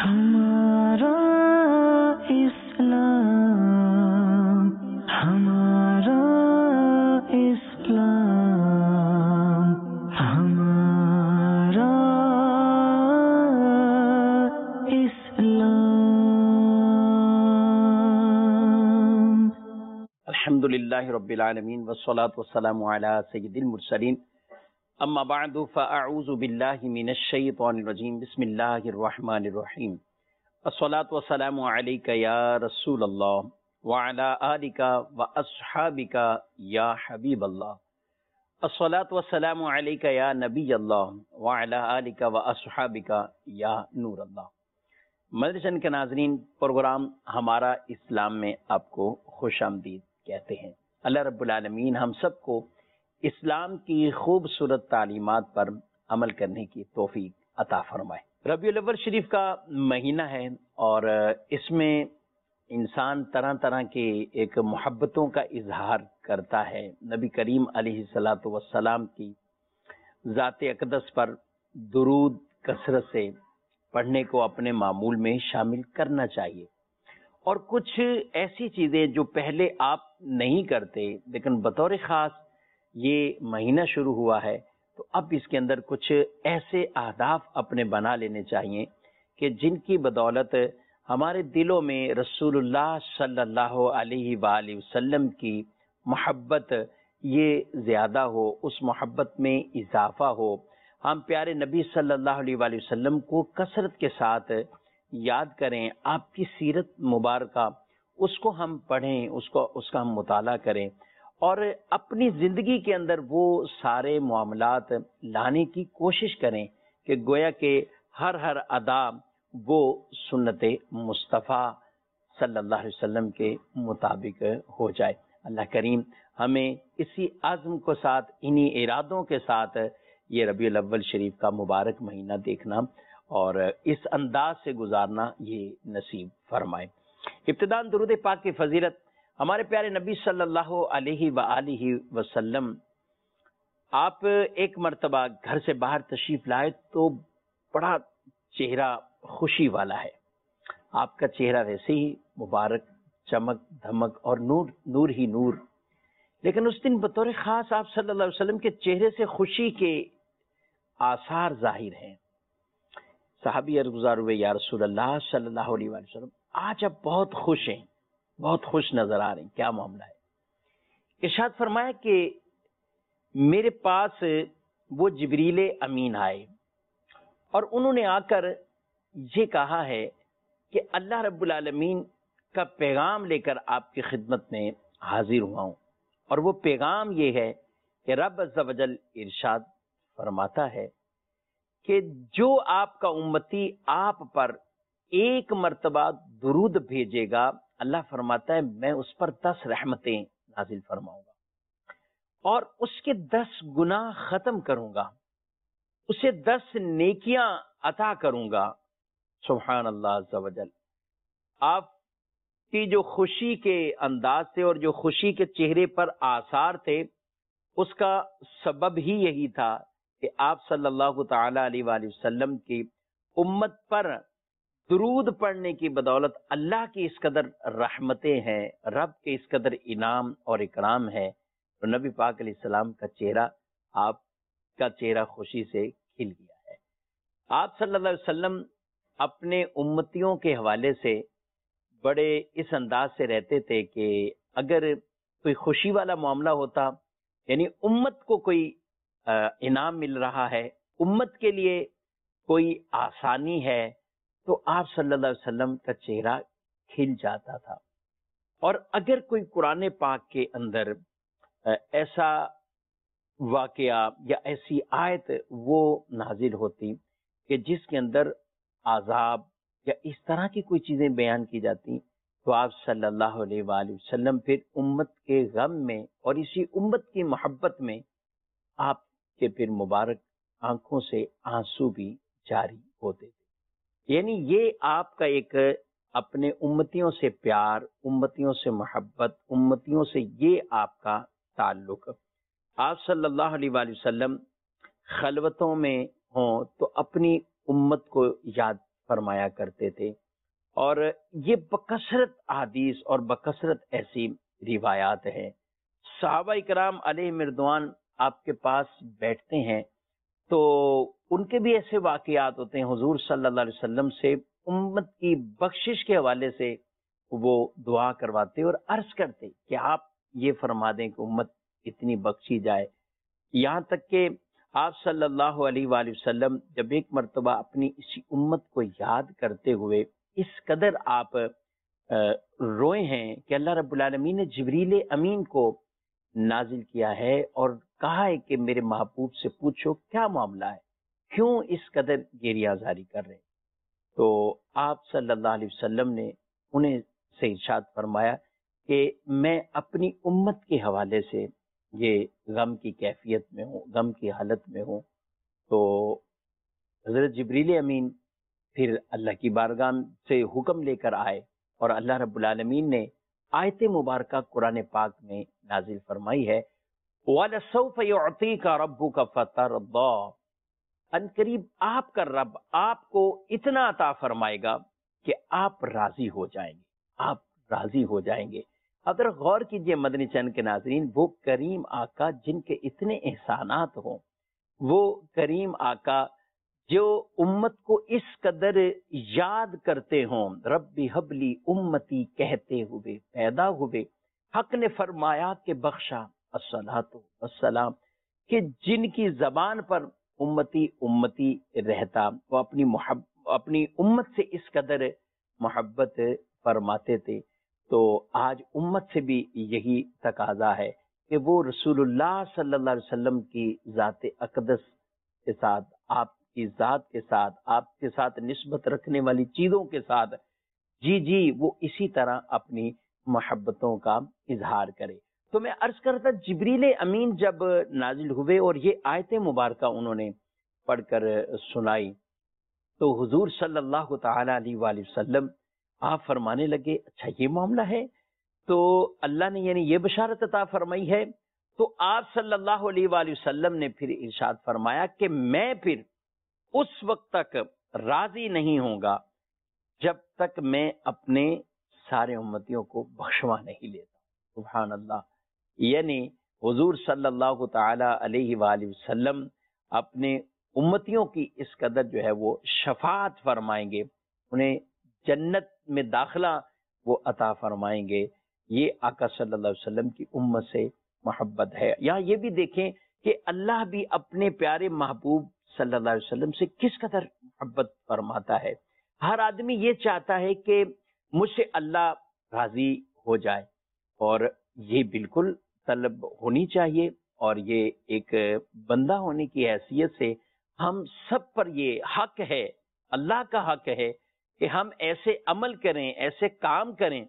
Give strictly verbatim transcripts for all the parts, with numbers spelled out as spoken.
ہمارا اسلام، ہمارا اسلام، ہمارا اسلام۔ الحمد للہ رب العالمین والصلاة والسلام علی سید المرسلین، اما بعد فاعوذ باللہ من الشیطان الرجیم، بسم اللہ الرحمن الرحیم۔ الصلاة والسلام علیک یا رسول اللہ وعلی آلک واصحابک یا حبیب اللہ۔ الصلاة والسلام علیک یا نبی اللہ وعلی آلک واصحابک یا نور اللہ۔ مدرسہ کے ناظرین، پروگرام ہمارا اسلام میں آپ کو خوش آمدید کہتے ہیں۔ اللہ رب العالمین ہم سب کو اسلام کی خوبصورت تعلیمات پر عمل کرنے کی توفیق عطا فرمائے۔ ربیع الاول شریف کا مہینہ ہے اور اس میں انسان طرح طرح کے ایک محبتوں کا اظہار کرتا ہے۔ نبی کریم علیہ الصلاۃ والسلام کی ذات اقدس پر درود کثرت سے پڑھنے کو اپنے معمول میں شامل کرنا چاہیے، اور کچھ ایسی چیزیں جو پہلے آپ نہیں کرتے لیکن بطور خاص یہ مہینہ شروع ہوا ہے تو اب اس کے اندر کچھ ایسے اہداف اپنے بنا لینے چاہیے کہ جن کی بدولت ہمارے دلوں میں رسول اللہ صلی اللہ علیہ وآلہ وسلم کی محبت یہ زیادہ ہو، اس محبت میں اضافہ ہو، ہم پیارے نبی صلی اللہ علیہ وآلہ وسلم کو کثرت کے ساتھ یاد کریں، آپ کی سیرت مبارکہ اس کو ہم پڑھیں، اس کو اس کا ہم مطالعہ کریں، اور اپنی زندگی کے اندر وہ سارے معاملات لانے کی کوشش کریں کہ گویا کہ ہر ہر ادا وہ سنت مصطفیٰ صلی اللہ علیہ وسلم کے مطابق ہو جائے۔ اللہ کریم ہمیں اسی عزم کو ساتھ، انہی ارادوں کے ساتھ یہ ربیع الاول شریف کا مبارک مہینہ دیکھنا اور اس انداز سے گزارنا یہ نصیب فرمائے۔ ابتداء درود پاک کی فضیلت ہمارے پیارے نبی صلی اللہ علیہ وآلہ وسلم، آپ ایک مرتبہ گھر سے باہر تشریف لائے تو بڑا چہرہ خوشی والا ہے، آپ کا چہرہ ویسے ہی مبارک، چمک دھمک اور نور نور ہی نور، لیکن اس دن بطور خاص آپ صلی اللہ علیہ وسلم کے چہرے سے خوشی کے آثار ظاہر ہیں۔ صحابی عرض گزار ہوئے، یا رسول اللہ صلی اللہ علیہ وآلہ وسلم، آج آپ بہت خوش ہیں، بہت خوش نظر آ رہے ہیں، کیا معاملہ ہے؟ ارشاد فرمایا کہ میرے پاس وہ جبریل امین آئے اور انہوں نے آ کر یہ کہا ہے کہ اللہ رب العالمین کا پیغام لے کر آپ کی خدمت میں حاضر ہوا ہوں، اور وہ پیغام یہ ہے کہ رب عز و جل ارشاد فرماتا ہے کہ جو آپ کا امتی آپ پر ایک مرتبہ درود بھیجے گا، اللہ فرماتا ہے میں اس پر دس رحمتیں نازل فرماؤں گا اور اس کے دس گناہ ختم کروں گا، اسے دس نیکیاں عطا کروں گا۔ سبحان اللہ عز و جل۔ آپ کی جو خوشی کے انداز تھے اور جو خوشی کے چہرے پر آثار تھے، اس کا سبب ہی یہی تھا کہ آپ صلی اللہ تعالی علیہ وآلہ وسلم کی امت پر درود پڑھنے کی بدولت اللہ کی اس قدر رحمتیں ہیں، رب کے اس قدر انعام اور اکرام ہے، تو نبی پاک علیہ السلام کا چہرہ، آپ کا چہرہ خوشی سے کھل گیا ہے۔ آپ صلی اللہ علیہ وسلم اپنے امتیوں کے حوالے سے بڑے اس انداز سے رہتے تھے کہ اگر کوئی خوشی والا معاملہ ہوتا، یعنی امت کو کوئی انعام مل رہا ہے، امت کے لیے کوئی آسانی ہے، تو آپ صلی اللہ علیہ وسلم کا چہرہ کھل جاتا تھا۔ اور اگر کوئی قرآن پاک کے اندر ایسا واقعہ یا ایسی آیت وہ نازل ہوتی کہ جس کے اندر عذاب یا اس طرح کی کوئی چیزیں بیان کی جاتی، تو آپ صلی اللہ علیہ وآلہ وسلم پھر امت کے غم میں اور اسی امت کی محبت میں آپ کے پھر مبارک آنکھوں سے آنسو بھی جاری ہوتے تھے۔ یعنی یہ آپ کا ایک اپنے امتیوں سے پیار، امتیوں سے محبت، امتیوں سے یہ آپ کا تعلق۔ آپ صلی اللہ علیہ وآلہ وسلم خلوتوں میں ہوں تو اپنی امت کو یاد فرمایا کرتے تھے. اور یہ بکثرت احادیث اور بکثرت ایسی روایات ہیں. صحابہ کرام علیہ رضوان آپ کے پاس بیٹھتے ہیں تو ان کے بھی ایسے واقعات ہوتے ہیں. حضور صلی اللہ علیہ وسلم سے امت کی بخشش کے حوالے سے وہ دعا کرواتے اور عرض کرتے کہ آپ یہ فرما دیں کہ امت اتنی بخشی جائے. یہاں تک کہ آپ صلی اللہ علیہ وآلہ وسلم جب ایک مرتبہ اپنی اسی امت کو یاد کرتے ہوئے اس قدر آپ روئے ہیں کہ اللہ رب العالمین نے جبریل امین کو نازل کیا ہے اور کہا ہے کہ میرے محبوب سے پوچھو کیا معاملہ ہے, کیوں اس قدر گریہ زاری کر رہے ہیں. تو آپ صلی اللہ علیہ وسلم نے انہیں سے ارشاد فرمایا کہ میں اپنی امت کے حوالے سے یہ غم کی کیفیت میں ہوں, غم کی حالت میں ہوں. تو حضرت جبریل امین پھر اللہ کی بارگاہ سے حکم لے کر آئے اور اللہ رب العالمین نے آیت مبارکہ قرآن پاک میں نازل فرمائی ہے وَلَسَوْفَ يُعْطِيكَ رَبُّكَ فَتَرْضَىٰ. ان قریب آپ کا رب آپ کو اتنا عطا فرمائے گا کہ آپ راضی ہو جائیں گے, آپ راضی ہو جائیں گے. اگر غور کیجئے مدنی چینل کے ناظرین, وہ کریم آقا جن کے اتنے احسانات ہوں, وہ کریم آقا جو امت کو اس قدر یاد کرتے ہوں, ربی حبلی امتی کہتے ہوئے پیدا ہوئے, حق نے فرمایا کہ بخشا الصلاۃ والسلام, کہ جن کی زبان پر امتی امتی رہتا, وہ اپنی محب اپنی امت سے اس قدر محبت فرماتے تھے. تو آج امت سے بھی یہی تقاضا ہے کہ وہ رسول اللہ صلی اللہ علیہ وسلم کی ذات اقدس کے ساتھ, آپ کی ذات کے ساتھ, آپ کے ساتھ نسبت رکھنے والی چیزوں کے ساتھ جی جی وہ اسی طرح اپنی محبتوں کا اظہار کرے. تو میں عرض کرتا جبریل امین جب نازل ہوئے اور یہ آیت مبارکہ انہوں نے پڑھ کر سنائی تو حضور صلی اللہ تعالی علیہ وآلہ وسلم آپ فرمانے لگے اچھا یہ معاملہ ہے. تو اللہ نے یعنی یہ بشارت عطا فرمائی ہے. تو آپ صلی اللہ علیہ وآلہ وسلم نے پھر ارشاد فرمایا کہ میں پھر اس وقت تک راضی نہیں ہوں گا جب تک میں اپنے سارے امتیوں کو بخشوا نہیں لیتا. سبحان اللہ. یعنی حضور صلی اللہ تعالی علیہ وآلہ وسلم اپنے امتیوں کی اس قدر جو ہے وہ شفاعت فرمائیں گے, انہیں جنت میں داخلہ وہ عطا فرمائیں گے. یہ آقا صلی اللہ علیہ وسلم کی امت سے محبت ہے. یہاں یہ بھی دیکھیں کہ اللہ بھی اپنے پیارے محبوب صلی اللہ علیہ وسلم سے کس قدر محبت فرماتا ہے. ہر آدمی یہ چاہتا ہے کہ مجھ سے اللہ راضی ہو جائے, اور یہ بالکل طلب ہونی چاہیے, اور یہ ایک بندہ ہونے کی حیثیت سے ہم سب پر یہ حق ہے, اللہ کا حق ہے کہ ہم ایسے عمل کریں, ایسے کام کریں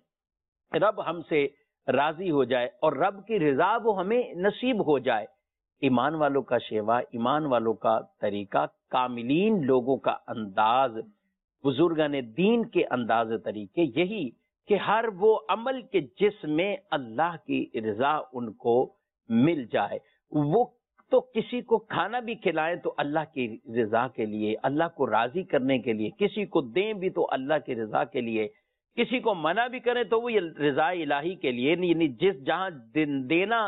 رب ہم سے راضی ہو جائے اور رب کی رضا وہ ہمیں نصیب ہو جائے. ایمان والوں کا شیوا, ایمان والوں کا طریقہ, کاملین لوگوں کا انداز, بزرگان دین کے انداز طریقے یہی کہ ہر وہ عمل کے جس میں اللہ کی رضا ان کو مل جائے. وہ تو کسی کو کھانا بھی کھلائیں تو اللہ کی رضا کے لیے, اللہ کو راضی کرنے کے لیے, کسی کو دیں بھی تو اللہ کی رضا کے لیے, کسی کو منع بھی کریں تو وہ رضا الہی کے لیے. یعنی جس جہاں دینا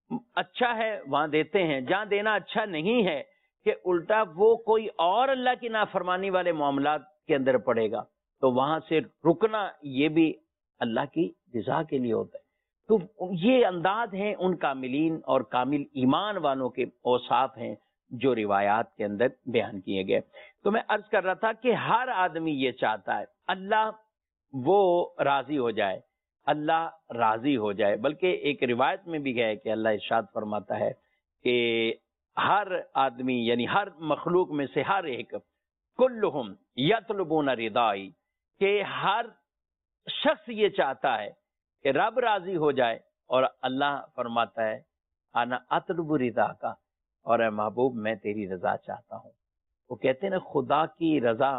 اچھا ہے وہاں دیتے ہیں, جہاں دینا اچھا نہیں ہے کہ الٹا وہ کوئی اور اللہ کی نافرمانی والے معاملات کے اندر پڑے گا تو وہاں سے رکنا یہ بھی اللہ کی رضا کے لیے ہوتا ہے. تو یہ انداز ہیں ان کاملین اور کامل ایمان والوں کے اوصاف ہیں جو روایات کے اندر بیان کیے گئے. تو میں عرض کر رہا تھا کہ ہر آدمی یہ چاہتا ہے اللہ وہ راضی ہو جائے, اللہ راضی ہو جائے. بلکہ ایک روایت میں بھی ہے کہ اللہ ارشاد فرماتا ہے کہ ہر آدمی یعنی ہر مخلوق میں سے ہر ایک کلہم یطلبون رضائی, کہ ہر شخص یہ چاہتا ہے کہ رب راضی ہو جائے, اور اللہ فرماتا ہے انا اطلب رضا کا, اور اے محبوب میں تیری رضا چاہتا ہوں. وہ کہتے ہیں نا خدا کی رضا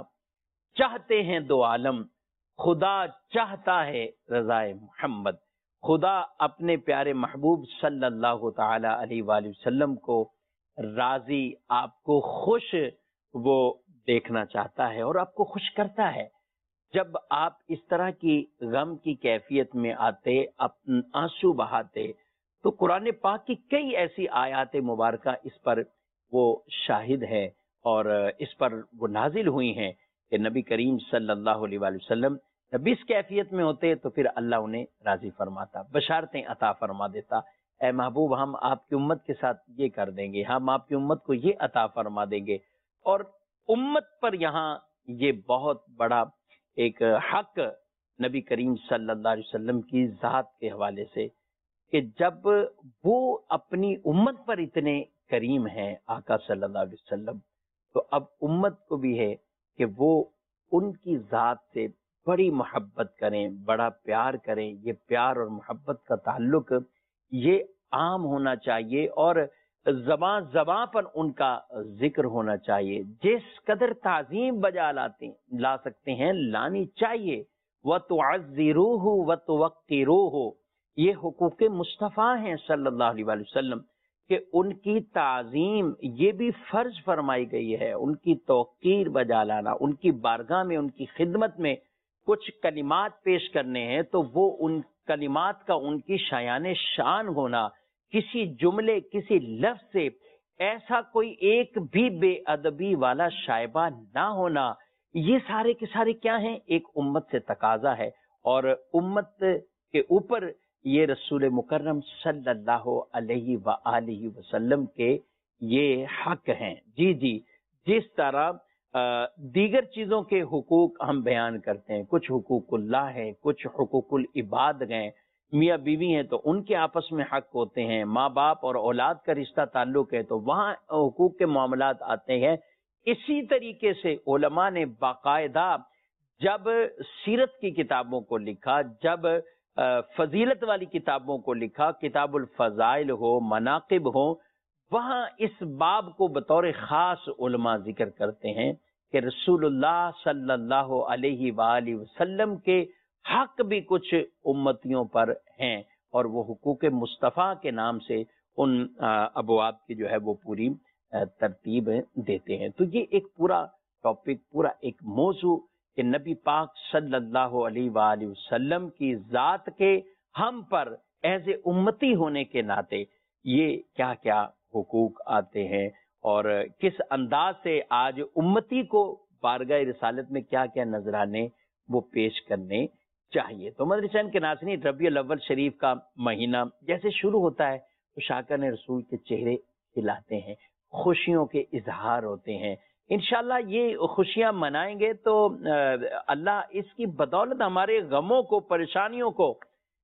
چاہتے ہیں دو عالم, خدا چاہتا ہے رضا محمد. خدا اپنے پیارے محبوب صلی اللہ تعالی علیہ وآلہ وسلم کو راضی, آپ کو خوش وہ دیکھنا چاہتا ہے اور آپ کو خوش کرتا ہے۔ جب آپ اس طرح کی غم کی کیفیت میں آتے، اپنے آنسو بہاتے، تو قرآن پاک کی کئی ایسی آیات مبارکہ اس پر وہ شاہد ہے اور اس پر وہ نازل ہوئی ہیں کہ نبی کریم صلی اللہ علیہ وآلہ وسلم جب اس کیفیت میں ہوتے تو پھر اللہ انہیں راضی فرماتا، بشارتیں عطا فرما دیتا، اے محبوب ہم آپ کی امت کے ساتھ یہ کر دیں گے، ہم آپ کی امت کو یہ عطا فرما دیں گے۔ اور امت پر یہاں یہ بہت بڑا ایک حق نبی کریم صلی اللہ علیہ وسلم کی ذات کے حوالے سے کہ جب وہ اپنی امت پر اتنے کریم ہیں آقا صلی اللہ علیہ وسلم، تو اب امت کو بھی ہے کہ وہ ان کی ذات سے بڑی محبت کریں، بڑا پیار کریں۔ یہ پیار اور محبت کا تعلق یہ عام ہونا چاہیے اور زبان زبان پر ان کا ذکر ہونا چاہیے۔ جس قدر تعظیم بجا لاتے لا سکتے ہیں لانی چاہیے۔ وَتُعَزِّرُوهُ وَتُوَقِّرُوهُ، یہ حقوق مصطفیٰ ہیں صلی اللہ علیہ وآلہ وسلم کہ ان کی تعظیم یہ بھی فرض فرمائی گئی ہے، ان کی توقیر بجا لانا، ان کی بارگاہ میں ان کی خدمت میں کچھ کلمات پیش کرنے ہیں تو وہ ان کلمات کا ان کی شایان شان ہونا، کسی جملے کسی لفظ سے ایسا کوئی ایک بھی بے ادبی والا شائبہ نہ ہونا، یہ سارے کے سارے کیا ہیں؟ ایک امت سے تقاضا ہے اور امت کے اوپر یہ رسول مکرم صلی اللہ علیہ وآلہ وسلم کے یہ حق ہیں۔ جی جی جس طرح دیگر چیزوں کے حقوق ہم بیان کرتے ہیں، کچھ حقوق اللہ ہیں، کچھ حقوق العباد ہیں، میاں بیوی ہیں تو ان کے آپس میں حق ہوتے ہیں، ماں باپ اور اولاد کا رشتہ تعلق ہے تو وہاں حقوق کے معاملات آتے ہیں۔ اسی طریقے سے علماء نے باقاعدہ جب سیرت کی کتابوں کو لکھا، جب فضیلت والی کتابوں کو لکھا، کتاب الفضائل ہو، مناقب ہو، وہاں اس باب کو بطور خاص علماء ذکر کرتے ہیں کہ رسول اللہ صلی اللہ علیہ وآلہ وسلم کے حق بھی کچھ امتیوں پر ہیں اور وہ حقوق مصطفیٰ کے نام سے ان ابواب کی جو ہے وہ پوری ترتیب دیتے ہیں۔ تو یہ ایک پورا ٹاپک، پورا ایک موضوع کہ نبی پاک صلی اللہ علیہ وآلہ وسلم کی ذات کے ہم پر ایز اے امتی ہونے کے ناطے یہ کیا کیا حقوق آتے ہیں اور کس انداز سے آج امتی کو بارگاہ رسالت میں کیا کیا نذرانے وہ پیش کرنے چاہیے۔ تو مدرسین کے ناظرین، ربیع الاول شریف کا مہینہ جیسے شروع ہوتا ہے تو شاکرِ رسول کے چہرے کھلاتے ہیں، خوشیوں کے اظہار ہوتے ہیں۔ انشاءاللہ یہ خوشیاں منائیں گے تو اللہ اس کی بدولت ہمارے غموں کو، پریشانیوں کو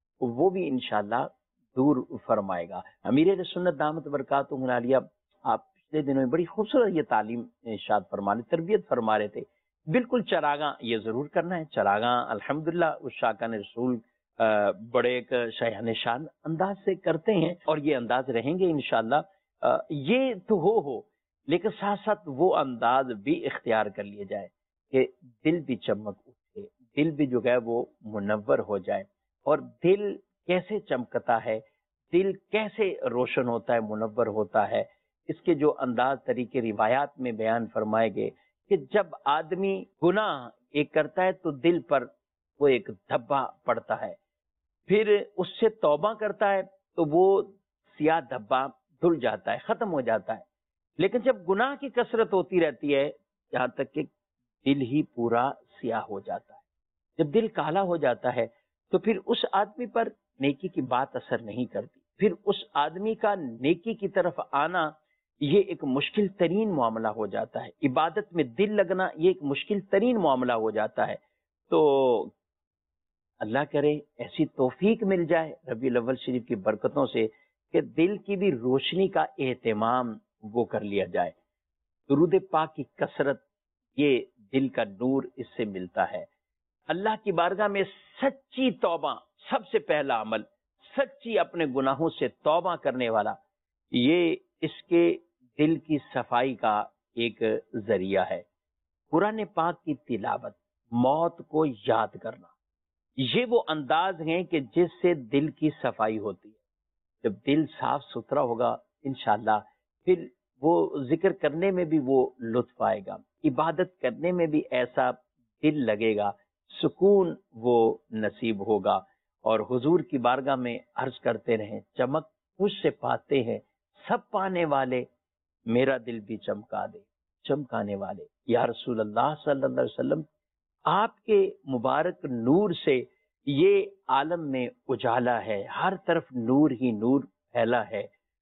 وہ بھی انشاءاللہ دور فرمائے گا۔ امیر سنت دامت برکاتہ العالیہ آپ پچھلے دنوں میں بڑی خوبصورت یہ تعلیم ارشاد فرما رہے، تربیت فرما رہے تھے۔ بالکل چراغاں یہ ضرور کرنا ہے، چراغاں الحمدللہ اس شاکان رسول بڑے ایک شایان شان انداز سے کرتے ہیں اور یہ انداز رہیں گے انشاءاللہ۔ یہ تو ہو ہو لیکن ساتھ ساتھ وہ انداز بھی اختیار کر لیا جائے کہ دل بھی چمک اٹھے، دل بھی جو ہے وہ منور ہو جائے۔ اور دل کیسے چمکتا ہے، دل کیسے روشن ہوتا ہے، منور ہوتا ہے، اس کے جو انداز طریقے روایات میں بیان فرمائے گئے کہ جب آدمی گناہ ایک کرتا ہے تو دل پر وہ ایک دھبا پڑتا ہے، پھر اس سے توبہ کرتا ہے تو وہ سیاہ دھبا دھل جاتا ہے، ختم ہو جاتا ہے۔ لیکن جب گناہ کی کثرت ہوتی رہتی ہے یہاں تک کہ دل ہی پورا سیاہ ہو جاتا ہے، جب دل کالا ہو جاتا ہے تو پھر اس آدمی پر نیکی کی بات اثر نہیں کرتی، پھر اس آدمی کا نیکی کی طرف آنا یہ ایک مشکل ترین معاملہ ہو جاتا ہے، عبادت میں دل لگنا یہ ایک مشکل ترین معاملہ ہو جاتا ہے۔ تو اللہ کرے ایسی توفیق مل جائے ربیع الاول شریف کی برکتوں سے کہ دل کی بھی روشنی کا اہتمام وہ کر لیا جائے۔ درود پاک کی کثرت، یہ دل کا نور اس سے ملتا ہے۔ اللہ کی بارگاہ میں سچی توبہ، سب سے پہلا عمل سچی اپنے گناہوں سے توبہ کرنے والا، یہ اس کے دل کی صفائی کا ایک ذریعہ ہے۔ قرآن پاک کی تلاوت، موت کو یاد کرنا، یہ وہ انداز ہیں کہ جس سے دل کی صفائی ہوتی ہے۔ جب دل صاف ستھرا ہوگا انشاءاللہ پھر وہ ذکر کرنے میں بھی وہ لطف آئے گا۔ عبادت کرنے میں بھی ایسا دل لگے گا، سکون وہ نصیب ہوگا، اور حضور کی بارگاہ میں عرض کرتے رہیں چمک مجھ سے پاتے ہیں سب پانے والے، میرا دل بھی چمکا دے چمکانے والے۔ یا رسول اللہ صلی اللہ علیہ وسلم، آپ کے مبارک نور سے یہ عالم میں اجالا ہے، ہر طرف نور ہی نور پھیلا ہے۔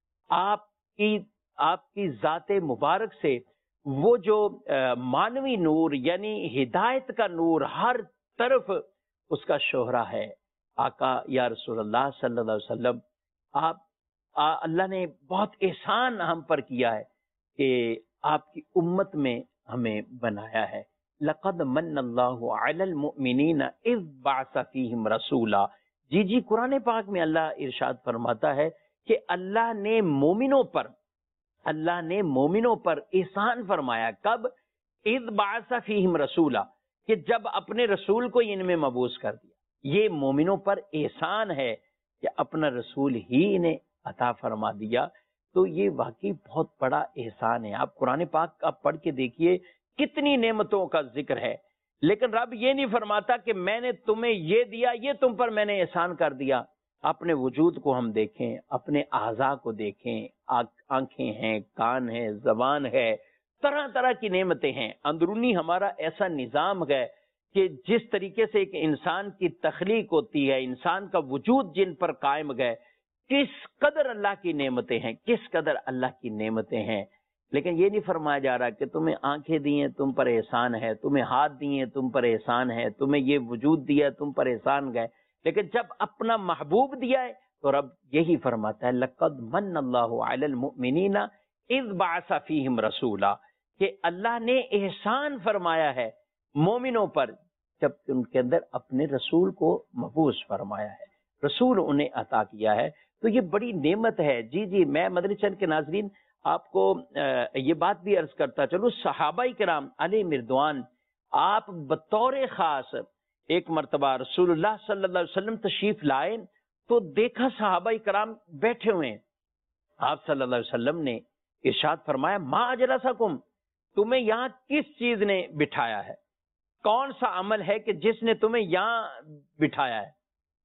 آپ کی آپ کی ذات مبارک سے وہ جو مانوی نور یعنی ہدایت کا نور ہر طرف اس کا شہرہ ہے۔ آقا یا رسول اللہ صلی اللہ علیہ وسلم، آپ اللہ نے بہت احسان ہم پر کیا ہے کہ آپ کی امت میں ہمیں بنایا ہے۔ لقد من اللہ علی المؤمنین اذ بعث فیہم رسولا، جی جی قرآن پاک میں اللہ ارشاد فرماتا ہے کہ اللہ نے مومنوں پر اللہ نے مومنوں پر احسان فرمایا۔ کب؟ اذ بعث فیہم رسولا، کہ جب اپنے رسول کو ان میں مبعوث کر دیا۔ یہ مومنوں پر احسان ہے کہ اپنا رسول ہی انہیں عطا فرما دیا، تو یہ واقعی بہت بڑا احسان ہے۔ آپ قرآن پاک آپ پڑھ کے دیکھیے کتنی نعمتوں کا ذکر ہے، لیکن رب یہ نہیں فرماتا کہ میں نے تمہیں یہ دیا، یہ تم پر میں نے احسان کر دیا۔ اپنے وجود کو ہم دیکھیں، اپنے اعضاء کو دیکھیں، آنکھیں ہیں، کان ہے، زبان ہے، طرح طرح کی نعمتیں ہیں۔ اندرونی ہمارا ایسا نظام ہے کہ جس طریقے سے ایک انسان کی تخلیق ہوتی ہے، انسان کا وجود جن پر قائم ہے، کس قدر اللہ کی نعمتیں ہیں، کس قدر اللہ کی نعمتیں ہیں۔ لیکن یہ نہیں فرمایا جا رہا کہ تمہیں آنکھیں دی ہیں تم پر احسان ہے، تمہیں ہاتھ دیے تم پر احسان ہے، تمہیں یہ وجود دیا تم پر احسان گئے۔ لیکن جب اپنا محبوب دیا ہے تو رب یہی فرماتا ہے لقد من اللہ علی المؤمنین اذ بعث فیہم رسولا، کہ اللہ نے احسان فرمایا ہے مومنوں پر جب ان کے اندر اپنے رسول کو مبعوث فرمایا ہے، رسول انہیں عطا کیا ہے۔ تو یہ بڑی نعمت ہے۔ جی جی میں مدنی چینل کے ناظرین آپ کو یہ بات بھی عرض کرتا چلوں، صحابہ کرام علیہ مردوان آپ بطور خاص ایک مرتبہ رسول اللہ صلی اللہ علیہ وسلم تشریف لائے تو دیکھا صحابہ کرام بیٹھے ہوئے ہیں۔ آپ صلی اللہ علیہ وسلم نے ارشاد فرمایا ما اجلسکم، تمہیں یہاں کس چیز نے بٹھایا ہے، کون سا عمل ہے کہ جس نے تمہیں یہاں بٹھایا ہے؟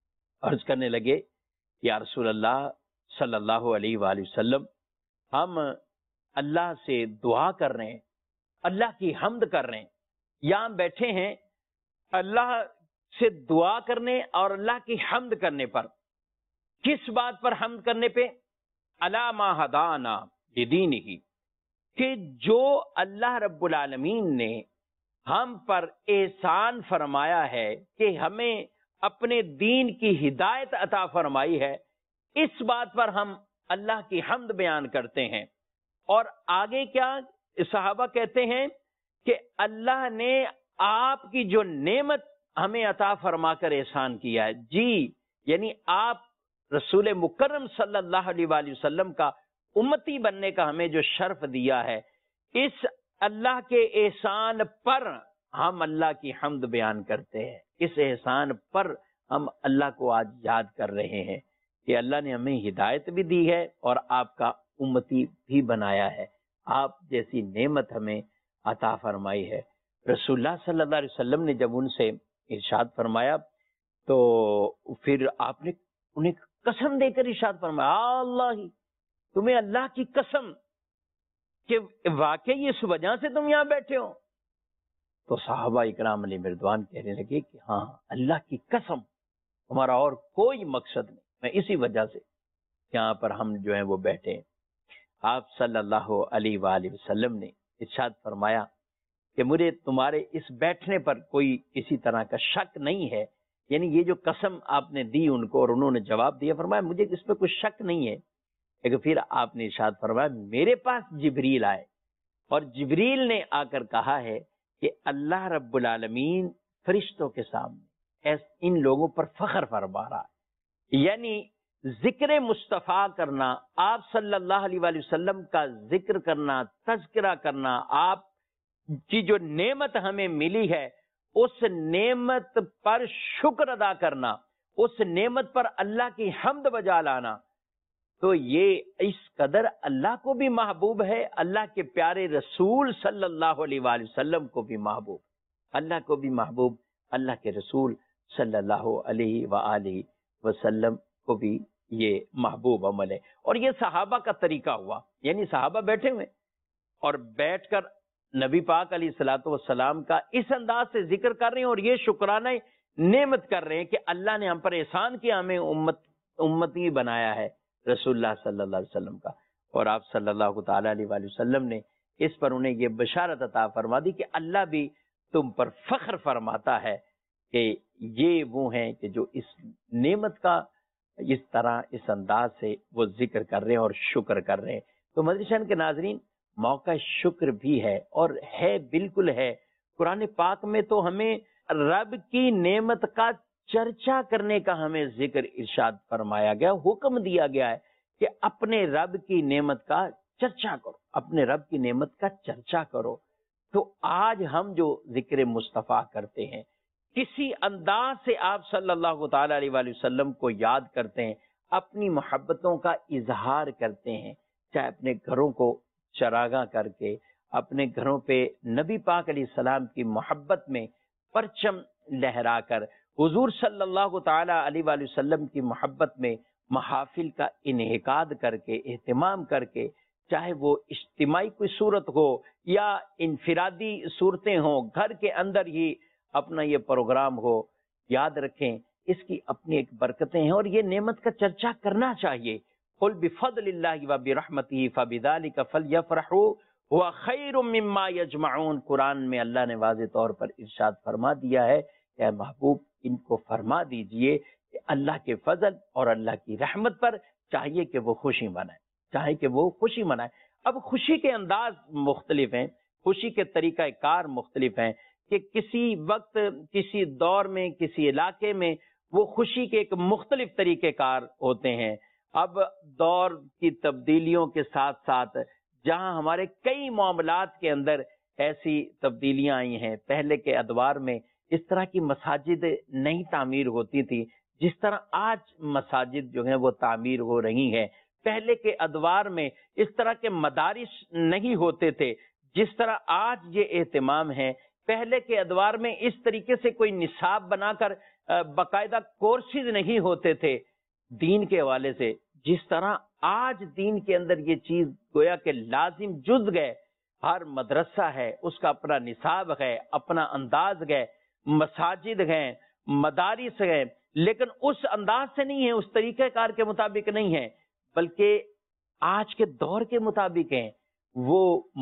عرض کرنے لگے یا رسول اللہ صلی اللہ علیہ وآلہ وسلم، ہم اللہ سے دعا کر رہے ہیں، اللہ کی حمد کر رہے ہیں، یہاں بیٹھے ہیں اللہ سے دعا کرنے اور اللہ کی حمد کرنے پر۔ کس بات پر حمد کرنے پہ؟ علی ما ہدانا بدینہ، کہ جو اللہ رب العالمین نے ہم پر احسان فرمایا ہے کہ ہمیں اپنے دین کی ہدایت عطا فرمائی ہے، اس بات پر ہم اللہ کی حمد بیان کرتے ہیں۔ اور آگے کیا صحابہ کہتے ہیں کہ اللہ نے آپ کی جو نعمت ہمیں عطا فرما کر احسان کیا ہے، جی یعنی آپ رسول مکرم صلی اللہ علیہ وآلہ وسلم کا امتی بننے کا ہمیں جو شرف دیا ہے، اس اللہ کے احسان پر ہم اللہ کی حمد بیان کرتے ہیں، اس احسان پر ہم اللہ کو آج یاد کر رہے ہیں کہ اللہ نے ہمیں ہدایت بھی دی ہے اور آپ کا امتی بھی بنایا ہے، آپ جیسی نعمت ہمیں عطا فرمائی ہے۔ رسول اللہ صلی اللہ علیہ وسلم نے جب ان سے ارشاد فرمایا تو پھر آپ نے انہیں قسم دے کر ارشاد فرمایا اللہ، تمہیں اللہ کی قسم کہ واقعی اس وجہ سے تم یہاں بیٹھے ہو؟ تو صحابہ اکرام علیہ مردوان کہنے لگے کہ ہاں اللہ کی قسم، ہمارا اور کوئی مقصد نہیں، میں اسی وجہ سے یہاں پر ہم جو ہیں وہ بیٹھے ہیں۔ آپ صلی اللہ علیہ وآلہ وسلم نے ارشاد فرمایا کہ مجھے تمہارے اس بیٹھنے پر کوئی کسی طرح کا شک نہیں ہے، یعنی یہ جو قسم آپ نے دی ان کو اور انہوں نے جواب دیا، فرمایا مجھے اس پہ کوئی شک نہیں ہے۔ لیکن پھر آپ نے ارشاد فرمایا میرے پاس جبریل آئے اور جبریل نے آ کر کہا ہے کہ اللہ رب العالمین فرشتوں کے سامنے ان لوگوں پر فخر فرما رہا ہے، یعنی ذکر مصطفیٰ کرنا، آپ صلی اللہ علیہ وآلہ وسلم کا ذکر کرنا، تذکرہ کرنا، آپ کی جو نعمت ہمیں ملی ہے اس نعمت پر شکر ادا کرنا، اس نعمت پر اللہ کی حمد بجا لانا، تو یہ اس قدر اللہ کو بھی محبوب ہے، اللہ کے پیارے رسول صلی اللہ علیہ وآلہ وسلم کو بھی محبوب، اللہ کو بھی محبوب، اللہ کے رسول صلی اللہ علیہ وآلہ وسلم کو بھی یہ محبوب عمل ہے۔ اور یہ صحابہ کا طریقہ ہوا، یعنی صحابہ بیٹھے ہوئے اور بیٹھ کر نبی پاک علیہ الصلوۃ والسلام کا اس انداز سے ذکر کر رہے ہیں، اور یہ شکرانہ نعمت کر رہے ہیں کہ اللہ نے ہم پر احسان کیا، ہمیں امت امتی بنایا ہے رسول اللہ صلی اللہ علیہ وسلم کا، اور آپ صلی اللہ تعالی علیہ وآلہ وسلم نے اس پر انہیں یہ بشارت عطا فرما دی کہ اللہ بھی تم پر فخر فرماتا ہے کہ یہ وہ ہیں کہ جو اس نعمت کا اس طرح اس انداز سے وہ ذکر کر رہے ہیں اور شکر کر رہے ہیں۔ تو مدنی چینل کے ناظرین، موقع شکر بھی ہے، اور ہے بالکل ہے۔ قرآن پاک میں تو ہمیں رب کی نعمت کا چرچا کرنے کا ہمیں ذکر ارشاد فرمایا گیا، حکم دیا گیا ہے کہ اپنے رب کی نعمت کا چرچا کرو، اپنے رب کی نعمت کا چرچا کرو۔ تو آج ہم جو ذکر مصطفیٰ کرتے ہیں، کسی انداز سے آپ صلی اللہ تعالی علیہ وآلہ وسلم کو یاد کرتے ہیں، اپنی محبتوں کا اظہار کرتے ہیں، چاہے اپنے گھروں کو چراغاں کر کے، اپنے گھروں پہ نبی پاک علیہ السلام کی محبت میں پرچم لہرا کر، حضور صلی اللہ تعالی علیہ وآلہ وسلم کی محبت میں محافل کا انعقاد کر کے، اہتمام کر کے، چاہے وہ اجتماعی کوئی صورت ہو یا انفرادی صورتیں ہوں، گھر کے اندر ہی اپنا یہ پروگرام ہو، یاد رکھیں اس کی اپنی ایک برکتیں ہیں، اور یہ نعمت کا چرچا کرنا چاہیے۔ قل بفضل اللہ وبرحمتہ فبذلک فلیفرحوا هو خیر مما یجمعون، قرآن میں اللہ نے واضح طور پر ارشاد فرما دیا ہے کہ اے محبوب ان کو فرما دیجئے کہ اللہ کے فضل اور اللہ کی رحمت پر چاہیے کہ وہ خوشی منائے، چاہے کہ وہ خوشی منائے۔ اب خوشی کے انداز مختلف ہیں، خوشی کے طریقہ کار مختلف ہیں، کہ کسی وقت، کسی دور میں، کسی علاقے میں وہ خوشی کے ایک مختلف طریقہ کار ہوتے ہیں۔ اب دور کی تبدیلیوں کے ساتھ ساتھ جہاں ہمارے کئی معاملات کے اندر ایسی تبدیلیاں آئی ہیں، پہلے کے ادوار میں اس طرح کی مساجد نہیں تعمیر ہوتی تھی جس طرح آج مساجد جو ہیں وہ تعمیر ہو رہی ہیں، پہلے کے ادوار میں اس طرح کے مدارس نہیں ہوتے تھے جس طرح آج یہ اہتمام ہے، پہلے کے ادوار میں اس طریقے سے کوئی نصاب بنا کر باقاعدہ کورسز نہیں ہوتے تھے دین کے حوالے سے، جس طرح آج دین کے اندر یہ چیز گویا کہ لازم جز گئے، ہر مدرسہ ہے اس کا اپنا نصاب ہے، اپنا انداز ہے، مساجد ہیں، مدارس ہیں، لیکن اس انداز سے نہیں ہے، اس طریقہ کار کے مطابق نہیں ہے، بلکہ آج کے دور کے مطابق ہیں۔ وہ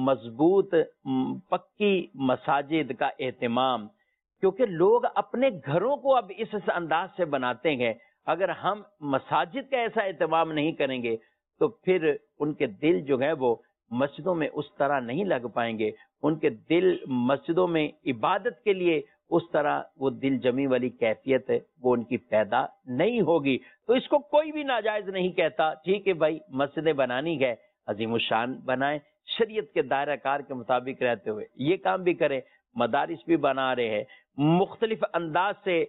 مضبوط پکی مساجد کا اہتمام، کیونکہ لوگ اپنے گھروں کو اب اس انداز سے بناتے ہیں، اگر ہم مساجد کا ایسا اہتمام نہیں کریں گے تو پھر ان کے دل جو ہے وہ مسجدوں میں اس طرح نہیں لگ پائیں گے، ان کے دل مسجدوں میں عبادت کے لیے اس طرح وہ دل جمی والی کیفیت ہے وہ ان کی پیدا نہیں ہوگی۔ تو اس کو کوئی بھی ناجائز نہیں کہتا، ٹھیک ہے بھائی مسجدیں بنانی ہے، عظیم الشان بنائیں، شریعت کے دائرہ کار کے مطابق رہتے ہوئے یہ کام بھی کریں، مدارس بھی بنا رہے ہیں، مختلف انداز سے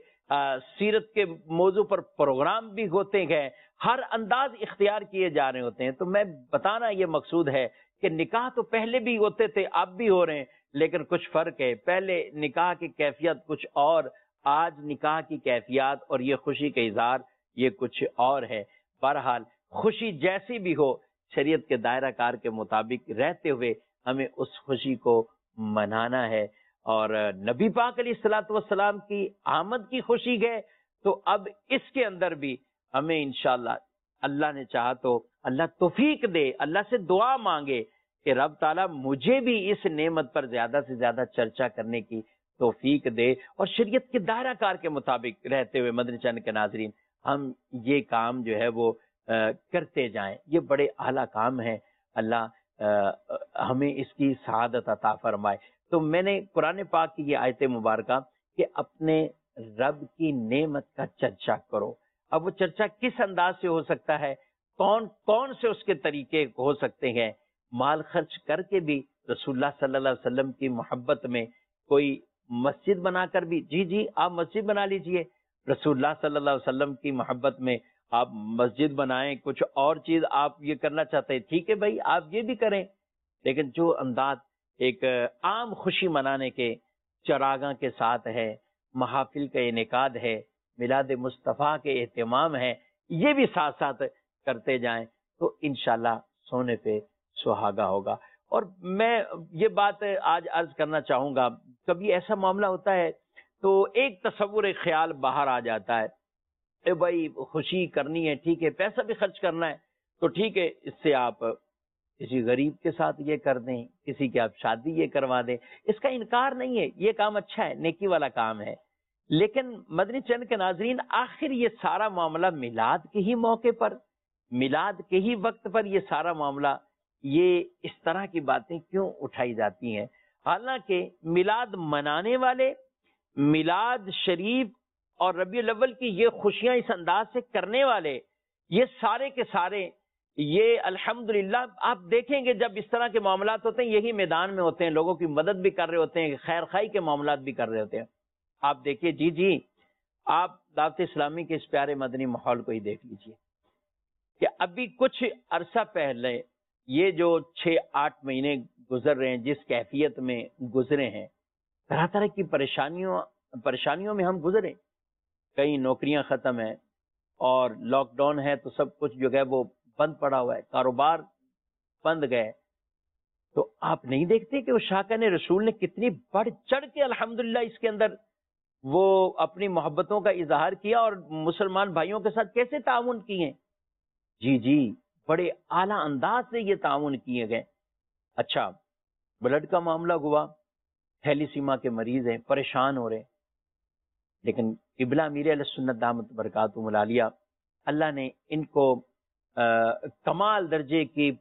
سیرت کے موضوع پر پروگرام بھی ہوتے ہیں، ہر انداز اختیار کیے جا رہے ہوتے ہیں۔ تو میں بتانا یہ مقصود ہے کہ نکاح تو پہلے بھی ہوتے تھے، اب بھی ہو رہے ہیں، لیکن کچھ فرق ہے، پہلے نکاح کی کیفیت کچھ اور، آج نکاح کی کیفیت اور یہ خوشی کا اظہار یہ کچھ اور ہے۔ بہرحال خوشی جیسی بھی ہو، شریعت کے دائرہ کار کے مطابق رہتے ہوئے ہمیں اس خوشی کو منانا ہے، اور نبی پاک علیہ الصلوۃ والسلام کی آمد کی خوشی ہے تو اب اس کے اندر بھی ہمیں انشاءاللہ اللہ نے چاہا تو اللہ توفیق دے، اللہ سے دعا مانگے کہ رب تعالیٰ مجھے بھی اس نعمت پر زیادہ سے زیادہ چرچا کرنے کی توفیق دے، اور شریعت کے دائرہ کار کے مطابق رہتے ہوئے مدنی چینل کے ناظرین ہم یہ کام جو ہے وہ کرتے جائیں، یہ بڑے اعلیٰ کام ہیں، اللہ ہمیں اس کی سعادت عطا فرمائے۔ تو میں نے قرآن پاک کی یہ آیت مبارکہ کہ اپنے رب کی نعمت کا چرچا کرو، اب وہ چرچا کس انداز سے ہو سکتا ہے، کون کون سے اس کے طریقے ہو سکتے ہیں، مال خرچ کر کے بھی رسول اللہ صلی اللہ علیہ وسلم کی محبت میں کوئی مسجد بنا کر بھی، جی جی آپ مسجد بنا لیجئے، رسول اللہ صلی اللہ علیہ وسلم کی محبت میں آپ مسجد بنائیں، کچھ اور چیز آپ یہ کرنا چاہتے ہیں، ٹھیک ہے بھائی آپ یہ بھی کریں، لیکن جو انداز ایک عام خوشی منانے کے چراغاں کے ساتھ ہے، محافل کا انعقاد ہے، میلاد مصطفیٰ کے اہتمام ہے، یہ بھی ساتھ ساتھ کرتے جائیں تو انشاءاللہ سونے پہ سہاگا ہوگا۔ اور میں یہ بات آج عرض کرنا چاہوں گا، کبھی ایسا معاملہ ہوتا ہے تو ایک تصور ایک خیال باہر آ جاتا ہے، اے بھائی خوشی کرنی ہے، ٹھیک ہے پیسہ بھی خرچ کرنا ہے تو ٹھیک ہے، اس سے آپ کسی غریب کے ساتھ یہ کر دیں، کسی کی آپ شادی یہ کروا دیں، اس کا انکار نہیں ہے، یہ کام اچھا ہے، نیکی والا کام ہے، لیکن مدنی چینل کے ناظرین آخر یہ سارا معاملہ میلاد کے ہی موقع پر، میلاد کے ہی وقت پر یہ سارا معاملہ، یہ اس طرح کی باتیں کیوں اٹھائی جاتی ہیں؟ حالانکہ میلاد منانے والے، میلاد شریف اور ربیع الاول کی یہ خوشیاں اس انداز سے کرنے والے، یہ سارے کے سارے یہ الحمدللہ آپ دیکھیں گے جب اس طرح کے معاملات ہوتے ہیں یہی میدان میں ہوتے ہیں، لوگوں کی مدد بھی کر رہے ہوتے ہیں، خیر خواہی کے معاملات بھی کر رہے ہوتے ہیں۔ آپ دیکھیے جی جی آپ دعوت اسلامی کے اس پیارے مدنی ماحول کو ہی دیکھ لیجئے کہ ابھی کچھ عرصہ پہلے یہ جو چھ آٹھ مہینے گزر رہے ہیں، جس کیفیت میں گزرے ہیں، طرح طرح کی پریشانیوں پریشانیوں میں ہم گزرے، کئی نوکریاں ختم ہیں اور لاک ڈاؤن ہے تو سب کچھ جو ہے وہ بند پڑا ہوا ہے، کاروبار بند گئے، تو آپ نہیں دیکھتے کہ وہ شاکن رسول نے کتنی بڑھ چڑھ کے الحمدللہ اس کے اندر وہ اپنی محبتوں کا اظہار کیا اور مسلمان بھائیوں کے ساتھ کیسے تعاون کیے ہیں؟ جی جی بڑے اعلیٰ انداز سے یہ تعاون کیے گئے۔ اچھا بلڈ کا معاملہ ہوا، تھیلیسیما کے مریض ہیں، پریشان ہو رہے ہیں، لیکن قبلہ امیر علیہ سنت دامت برکاتہم العالیہ اللہ نے ان کو کمال درجے کی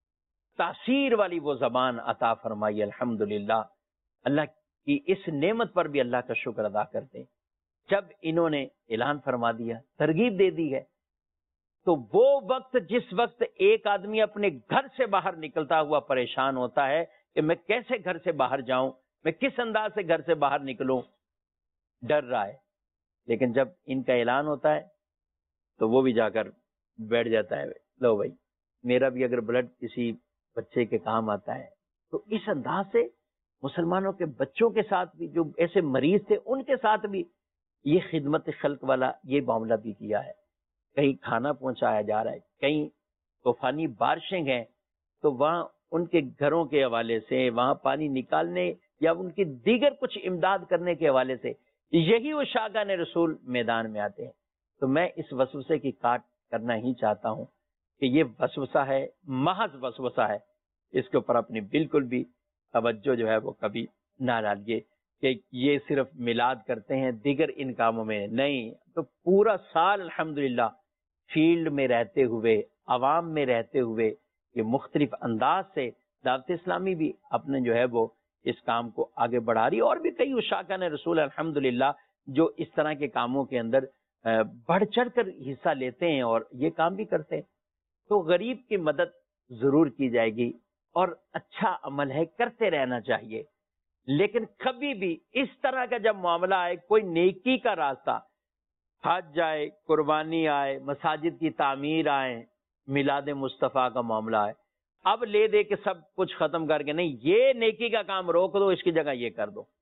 تاثیر والی وہ زبان عطا فرمائی، الحمدللہ اللہ کی اس نعمت پر بھی اللہ کا شکر ادا کرتے ہیں۔ جب انہوں نے اعلان فرما دیا، ترغیب دے دی ہے، تو وہ وقت جس وقت ایک آدمی اپنے گھر سے باہر نکلتا ہوا پریشان ہوتا ہے کہ میں کیسے گھر سے باہر جاؤں، میں کس انداز سے گھر سے باہر نکلوں، ڈر رہا ہے، لیکن جب ان کا اعلان ہوتا ہے تو وہ بھی جا کر بیٹھ جاتا ہے، لو بھائی میرا بھی اگر بلڈ کسی بچے کے کام آتا ہے، تو اس انداز سے مسلمانوں کے بچوں کے ساتھ بھی جو ایسے مریض تھے ان کے ساتھ بھی یہ خدمت خلق والا یہ معاملہ بھی کیا ہے۔ کہیں کھانا پہنچایا جا رہا ہے، کہیں طوفانی بارشیں ہیں تو وہاں ان کے گھروں کے حوالے سے، وہاں پانی نکالنے یا ان کی دیگر کچھ امداد کرنے کے حوالے سے یہی وہ شاگان رسول میدان میں آتے ہیں۔ تو میں اس وسوسے کی کاٹ کرنا ہی چاہتا ہوں کہ یہ وسوسہ ہے، محض وسوسہ ہے، اس کے اوپر اپنی بالکل بھی توجہ جو ہے وہ کبھی نہ ڈالیے کہ یہ صرف میلاد کرتے ہیں دیگر ان کاموں میں نہیں، تو پورا سال الحمدللہ فیلڈ میں رہتے ہوئے، عوام میں رہتے ہوئے یہ مختلف انداز سے دعوت اسلامی بھی اپنے جو ہے وہ اس کام کو آگے بڑھا رہی ہے، اور بھی کئی اشاکان رسول الحمدللہ جو اس طرح کے کاموں کے اندر بڑھ چڑھ کر حصہ لیتے ہیں اور یہ کام بھی کرتے ہیں۔ تو غریب کی مدد ضرور کی جائے گی اور اچھا عمل ہے، کرتے رہنا چاہیے، لیکن کبھی بھی اس طرح کا جب معاملہ آئے، کوئی نیکی کا راستہ، حج آئے، قربانی آئے، مساجد کی تعمیر آئے، میلاد مصطفیٰ کا معاملہ آئے، اب لے دے کے سب کچھ ختم کر کے نہیں، یہ نیکی کا کام روک دو، اس کی جگہ یہ کر دو،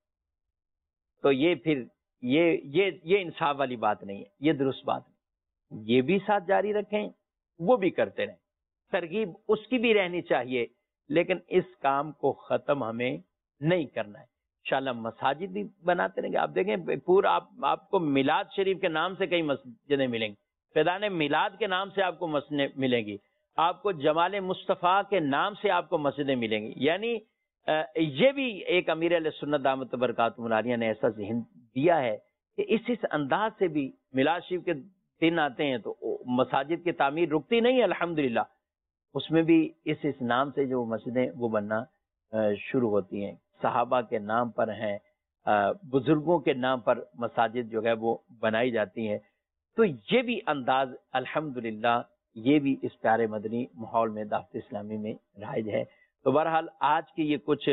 تو یہ پھر یہ یہ یہ انصاف والی بات نہیں ہے، یہ درست بات نہیں۔ یہ بھی ساتھ جاری رکھیں، وہ بھی کرتے رہیں، ترغیب اس کی بھی رہنی چاہیے، لیکن اس کام کو ختم ہمیں نہیں کرنا ہے۔ انشاءاللہ مساجد بھی بناتے رہیں گے، آپ دیکھیں پورا آپ آپ کو میلاد شریف کے نام سے کئی مسجدیں ملیں گی، فیضان میلاد کے نام سے آپ کو مسجدیں ملیں گی، آپ کو جمال مصطفیٰ کے نام سے آپ کو مسجدیں ملیں گی، یعنی یہ بھی ایک امیر علیہ سنت دامت برکاتہم العالیہ نے ایسا ذہن دیا ہے کہ اس اس انداز سے بھی میلاد شریف کے دن آتے ہیں تو مساجد کی تعمیر رکتی نہیں ہے، الحمدللہ اس میں بھی اس اس نام سے جو مسجدیں وہ بننا شروع ہوتی ہیں، صحابہ کے نام پر ہیں، بزرگوں کے نام پر مساجد جو ہے وہ بنائی جاتی ہیں، تو یہ بھی انداز الحمدللہ یہ بھی اس پیارے مدنی ماحول میں دعوت اسلامی میں رائج ہے۔ تو بہرحال آج کی یہ کچھ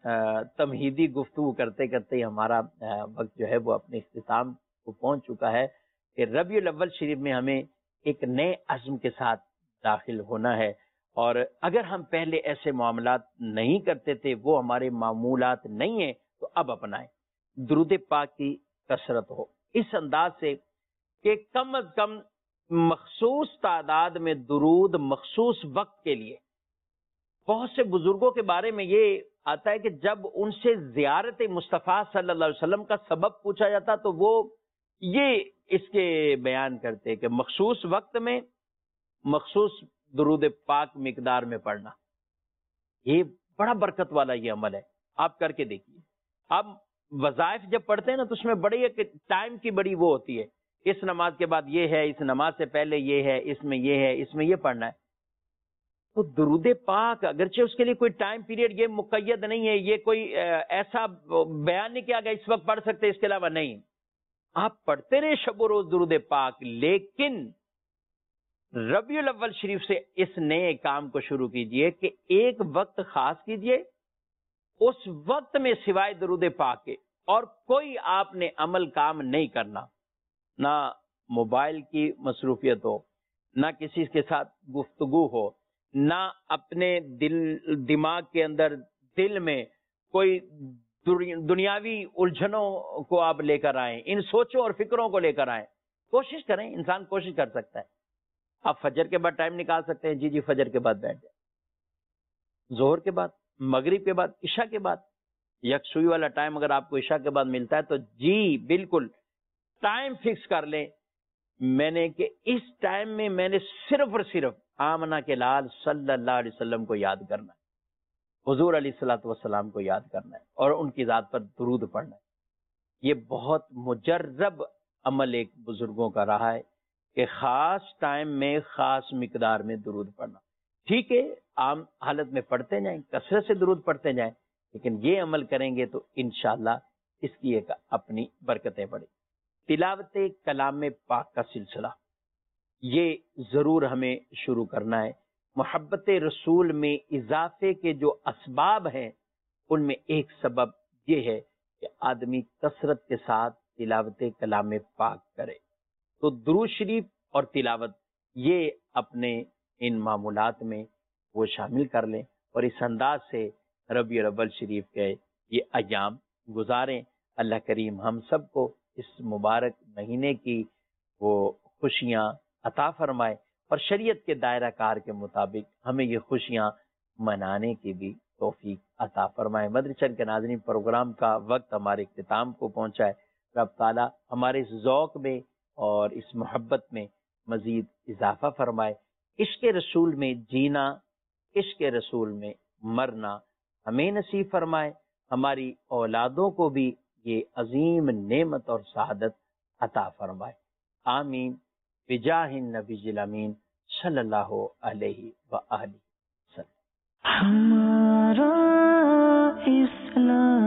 تمہیدی گفتگو کرتے کرتے ہمارا وقت جو ہے وہ اپنے اختتام کو پہنچ چکا ہے کہ ربیع الاول شریف میں ہمیں ایک نئے عزم کے ساتھ داخل ہونا ہے، اور اگر ہم پہلے ایسے معاملات نہیں کرتے تھے، وہ ہمارے معمولات نہیں ہیں، تو اب اپنائیں۔ درود پاک کی کثرت ہو اس انداز سے کہ کم از کم مخصوص تعداد میں درود مخصوص وقت کے لیے۔ بہت سے بزرگوں کے بارے میں یہ آتا ہے کہ جب ان سے زیارت مصطفیٰ صلی اللہ علیہ وسلم کا سبب پوچھا جاتا تو وہ یہ اس کے بیان کرتے کہ مخصوص وقت میں مخصوص درود پاک مقدار میں پڑھنا، یہ بڑا برکت والا یہ عمل ہے، آپ کر کے دیکھیے۔ اب وظائف جب پڑھتے ہیں نا تو اس میں بڑی ایک ٹائم کی بڑی وہ ہوتی ہے، اس نماز کے بعد یہ ہے، اس نماز سے پہلے یہ ہے، اس میں یہ ہے، اس میں یہ پڑھنا ہے۔ تو درود پاک اگرچہ اس کے لیے کوئی ٹائم پیریڈ یہ مقید نہیں ہے، یہ کوئی ایسا بیان نہیں کیا گیا اس وقت پڑھ سکتے اس کے علاوہ نہیں، آپ پڑھتے رہے شب و روز درود پاک، لیکن ربیع الاول شریف سے اس نئے کام کو شروع کیجئے کہ ایک وقت خاص کیجئے، اس وقت میں سوائے درود پاک کے اور کوئی آپ نے عمل کام نہیں کرنا، نہ موبائل کی مصروفیت ہو، نہ کسی کے ساتھ گفتگو ہو، نہ اپنے دل دماغ کے اندر دل میں کوئی دنیاوی الجھنوں کو آپ لے کر آئیں، ان سوچوں اور فکروں کو لے کر آئیں۔ کوشش کریں، انسان کوشش کر سکتا ہے، آپ فجر کے بعد ٹائم نکال سکتے ہیں، جی جی فجر کے بعد بیٹھ جائیں، ظہر کے بعد، مغرب کے بعد، عشاء کے بعد، یکسوئی والا ٹائم اگر آپ کو عشاء کے بعد ملتا ہے تو جی بالکل ٹائم فکس کر لیں، میں نے کہ اس ٹائم میں میں نے صرف اور صرف آمنہ کے لال صلی اللہ علیہ وسلم کو یاد کرنا ہے، حضور علیہ الصلوۃ والسلام کو یاد کرنا ہے اور ان کی ذات پر درود پڑھنا ہے۔ یہ بہت مجرب عمل ایک بزرگوں کا رہا ہے کہ خاص ٹائم میں خاص مقدار میں درود پڑھنا۔ ٹھیک ہے، عام حالت میں پڑھتے جائیں، کثرت سے درود پڑھتے جائیں، لیکن یہ عمل کریں گے تو انشاءاللہ اس کی ایک اپنی برکتیں بڑھیں۔ تلاوت کلام پاک کا سلسلہ یہ ضرور ہمیں شروع کرنا ہے۔ محبت رسول میں اضافے کے جو اسباب ہیں ان میں ایک سبب یہ ہے کہ آدمی کثرت کے ساتھ تلاوت کلام پاک کرے۔ تو درود شریف اور تلاوت یہ اپنے ان معمولات میں وہ شامل کر لیں اور اس انداز سے ربیع الاول شریف کے یہ ایام گزاریں۔ اللہ کریم ہم سب کو اس مبارک مہینے کی وہ خوشیاں عطا فرمائے اور شریعت کے دائرہ کار کے مطابق ہمیں یہ خوشیاں منانے کی بھی توفیق عطا فرمائے۔ مدرسہ کے ناظرین، پروگرام کا وقت ہمارے اختتام کو پہنچا ہے۔ رب تعالیٰ ہمارے اس ذوق میں اور اس محبت میں مزید اضافہ فرمائے، عشق رسول میں جینا، عشق رسول میں مرنا ہمیں نصیب فرمائے، ہماری اولادوں کو بھی یہ عظیم نعمت اور سعادت عطا فرمائے، آمین بجاہ النبی الامین صلی اللہ علیہ وآلہ وسلم۔ ہمارا اسلام